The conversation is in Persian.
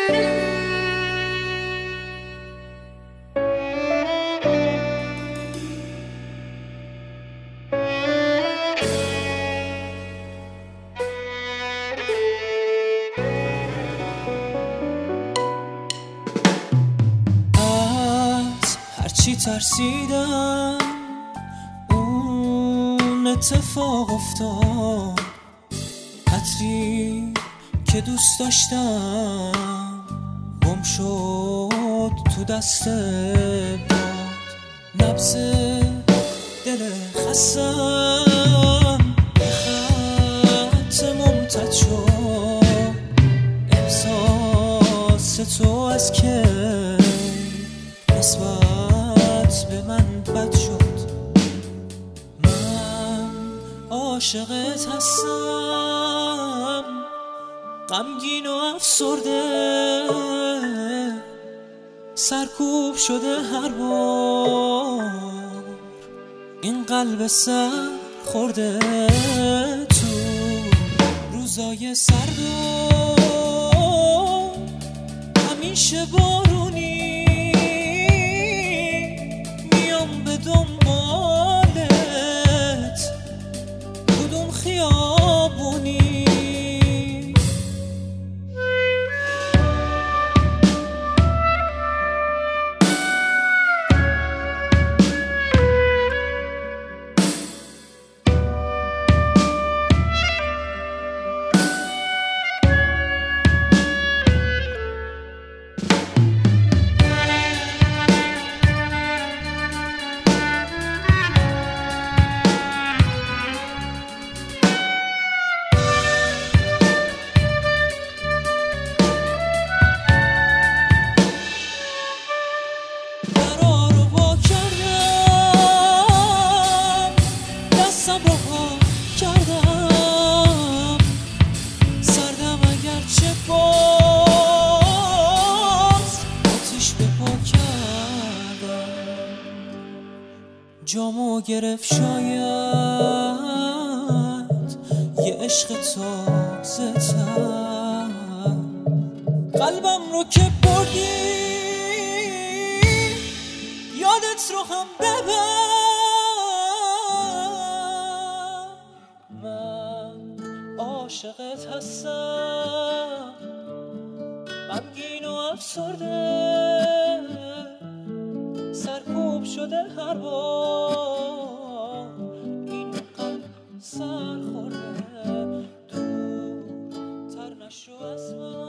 هرچی ترسیدم اون اتفاق افتاد، عطری که دوست داشتم گم شد تو دست باد. نبض دل خستم به خط ممتد شد، احساس تو از که نسبت به من بد شد. من عاشقت هستم، غمگین و افسرده، سرکوب شده هر بار این قلب سر خورده تو روزای سرد و همیشه بارونی. میام به دنبالت کدوم خیابونی. کردم سردم اگرچه باز آتیش به پا کردم. جامو گرفت شاید یه عشق تازه تر، قلبم رو که بردی یادت رو هم ببر. عاشقت هستم، غمگین و افسرده، سرکوب شده هر بار این قلب سر خورده. دور تر نشو از من.